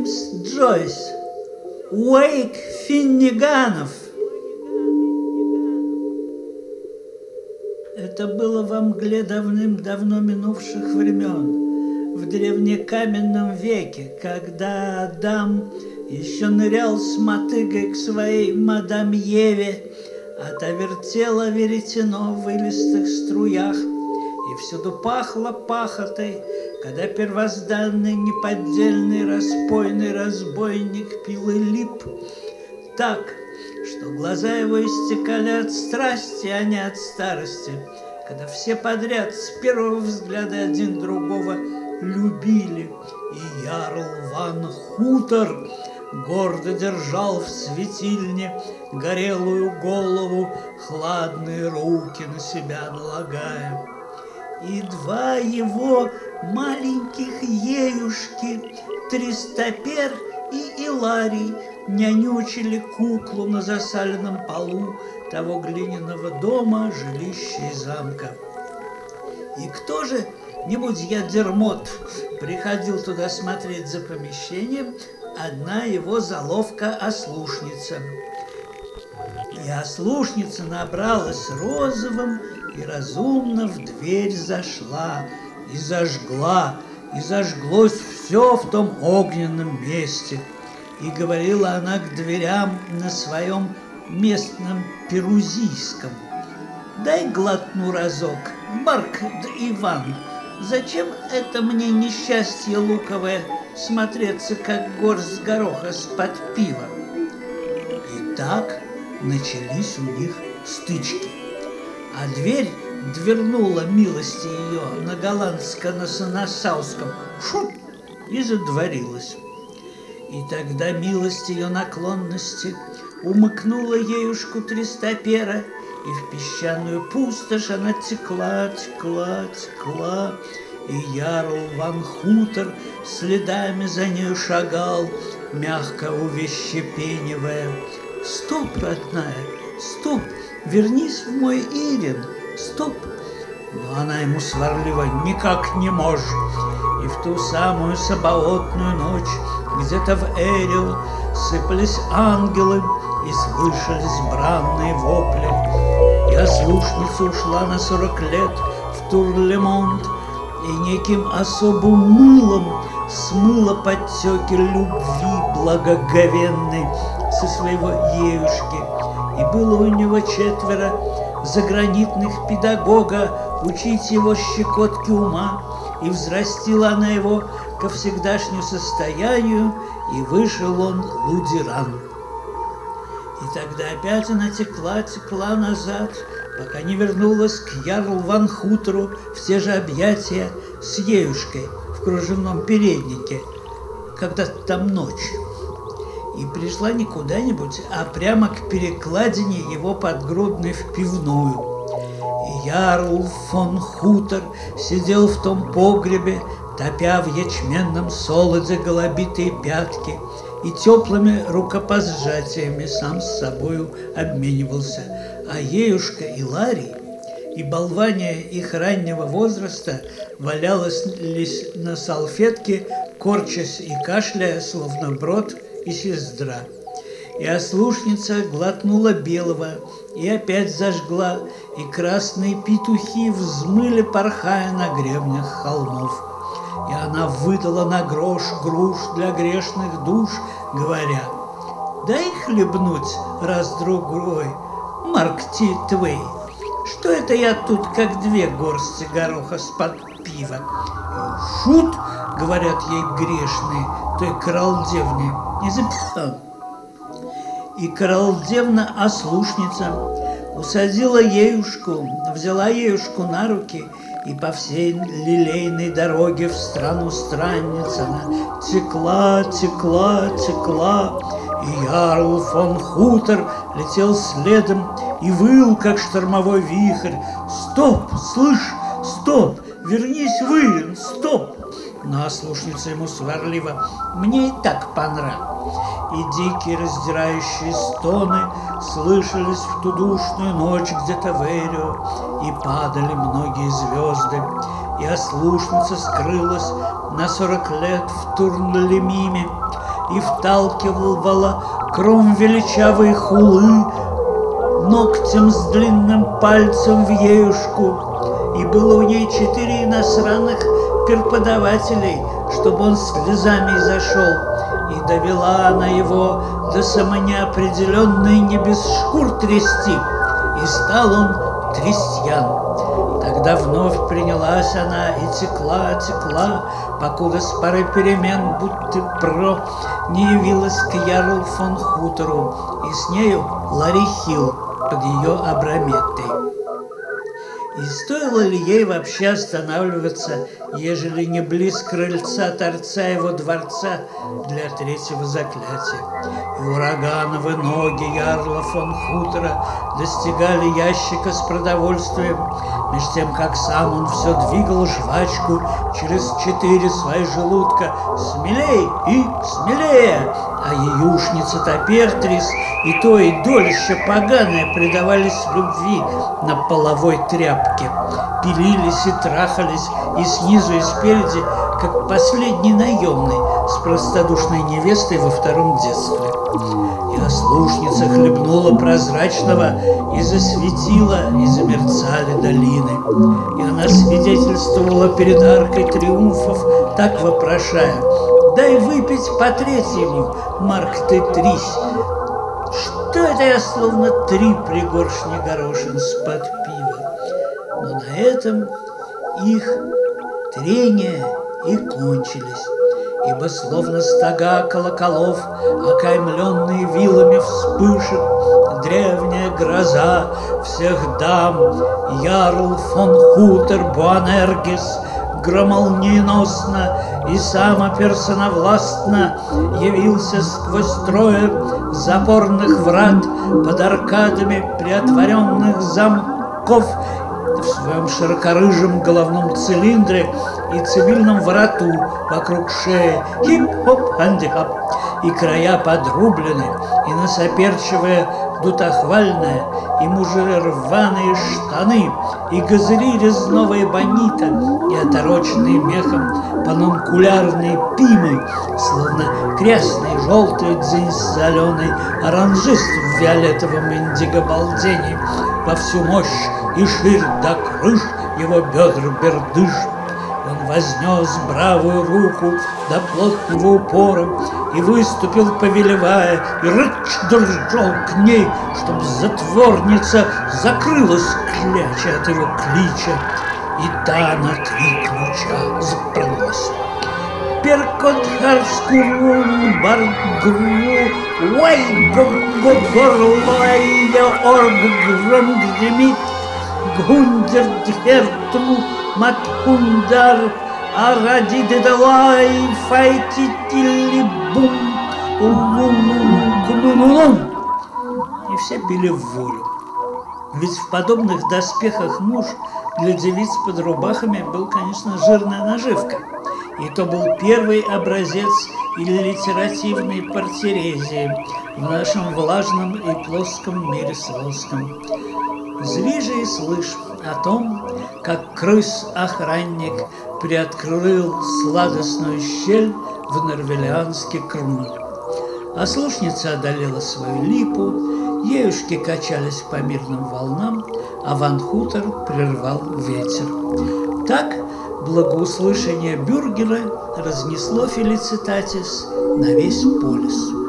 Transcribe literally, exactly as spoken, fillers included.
Джеймс Джойс, Уэйк Финниганов. Это было во мгле давным-давно минувших времен, в древнекаменном веке, когда Адам еще нырял с мотыгой к своей мадам Еве, а та вертела веретено в илистых струях, и всюду пахло пахотой, когда первозданный неподдельный распойный разбойник пил и лип так, что глаза его истекали от страсти, а не от старости, когда все подряд с первого взгляда один другого любили, и ярл Ван Хутер гордо держал в светильне горелую голову, хладные руки на себя налагая. И два его маленьких еюшки, Тристопер и Иларий, нянючили куклу на засаленном полу того глиняного дома, жилища и замка. И кто же, не будь я Дермот, приходил туда смотреть за помещением? Одна его заловка-ослушница. И ослушница набралась розовым и разумно в дверь зашла, и зажгла, и зажглось все в том огненном месте. И говорила она к дверям на своем местном перузийском: «Дай глотну разок, Марк да Иван, зачем это мне несчастье луковое смотреться, как горсть гороха с-под пива?» И так начались у них стычки. А дверь двернула милости ее на голландско-нассауском шут и задворилась. И тогда милость ее наклонности умыкнула еюшку Тристопера, и в песчаную пустошь она текла, текла, текла, и ярл Ван Хутер следами за нею шагал, мягко увещепенивая: «Стоп, родная, стоп, вернись в мой Ирин, стоп!» Но она ему сварливо: «Никак не можешь!» И в ту самую сабаотную ночь где-то в Эрио сыпались ангелы, и слышались бранные вопли. И ослушница ушла на сорок лет в Тур-Лемонт, и неким особым мылом смыла подтеки любви благоговенной со своего еюшки. И было у него четверо загранитных педагога учить его щекотке ума, и взрастила она его ко всегдашнему состоянию, и вышел он лудеран. И тогда опять она текла, текла назад, пока не вернулась к ярлу Ван Хутеру в те же объятия с еюшкой в кружевном переднике, когда-то там ночью. И пришла не куда-нибудь, а прямо к перекладине его подгрудной в пивную. И ярл фон Хутер сидел в том погребе, топя в ячменном солоде голубитые пятки, и теплыми рукопожатиями сам с собою обменивался. А еюшка Иларий и болвания их раннего возраста валялась на салфетке, корчась и кашляя, словно брод и сестра. И ослушница глотнула белого, и опять зажгла, и красные петухи взмыли, порхая на гребнях холмов. И она выдала на грош груш для грешных душ, говоря: «Дай хлебнуть раз-другой, Марк Ти Твей, что это я тут, как две горсти гороха с-под пива?» «Шут!» — говорят ей грешные, той кралдевне, не записал. И кралдевна-ослушница усадила еюшку, взяла еюшку на руки, и по всей лилейной дороге в страну странниц она текла, текла, текла, и ярл фон Хутер летел следом и выл, как штормовой вихрь: «Стоп, слышь, стоп, вернись в Ирин, стоп!» Но ослушница ему сварливо: «Мне и так понрав». И дикие раздирающие стоны слышались в ту душную ночь где-то в Эрио, и падали многие звезды, и ослушница скрылась на сорок лет в Турнлемиме, и вталкивала кром величавой хулы ногтем с длинным пальцем в еюшку. И было у ней четыре иностранных преподавателей, чтобы он слезами изошел. И довела она его до самонеопределенной не без шкур трясти, и стал он трестьян. Тогда вновь принялась она и текла, текла, покуда с поры перемен, будто про, не явилась к Ярлу фон Хутору, и с нею Ларри Хилл под ее Абраметтой. И стоило ли ей вообще останавливаться, ежели не близ крыльца торца его дворца для третьего заклятия? И урагановые ноги Ярла фон Хутора достигали ящика с продовольствием, меж тем, как сам он все двигал жвачку через четыре свои желудка смелей и смелее, а еюшница-то Пертрис и то и долище поганое предавались любви на половой тряпке, пилились и трахались и снизу, и спереди, как последний наемный с простодушной невестой во втором детстве. И ослушница хлебнула прозрачного, и засветила, и замерцали долины. И она свидетельствовала перед аркой триумфов, так вопрошая: «Дай выпить по третьему, Марк ты трись». Что это я словно три пригоршни горошин с-под пива? Но на этом их трения и кончились, ибо словно стога колоколов, окаймленные вилами вспышек, древняя гроза всех дам, Ярл фон Хутор Буанергис, громолниеносно и самоперсоновластно явился сквозь трое запорных врат под аркадами приотворенных замков в своем широкорыжем головном цилиндре и цивильном вороту вокруг шеи, хип-хоп-анди-хап, и края подрублены, и насоперчивая дутохвальная, и мужи рваные штаны, и газыри резного эбонита, и отороченные мехом панункулярные пимы, словно красный, желтый дзинь-зеленый оранжист в фиолетовом индиго-балдении, во всю мощь и ширь до крыш его бедр бердыш. Он вознес бравую руку до плотного упора и выступил, повелевая, и рыч держал к ней, чтоб затворница закрылась, кляча от его клича, и та на три ключа запрылась. Перкотхарскурун баргру, уай горлая орг гром гремит, гундер двертру маткундар, а ради дедалай файтители бум, улун-улун-кулун. И все пили в волю. Ведь в подобных доспехах муж для девиц под рубахами был, конечно, жирная наживка. И то был первый образец иллитеративной партерезии в нашем влажном и плоском мире слоском. Зри же и слышь о том, как крыс-охранник приоткрыл сладостную щель в норвелианский крм. Ослушница одолела свою липу, еюшки качались по мирным волнам, а Ван Хутор прервал ветер. Так благоуслышание бюргера разнесло Фелицитатис на весь полис.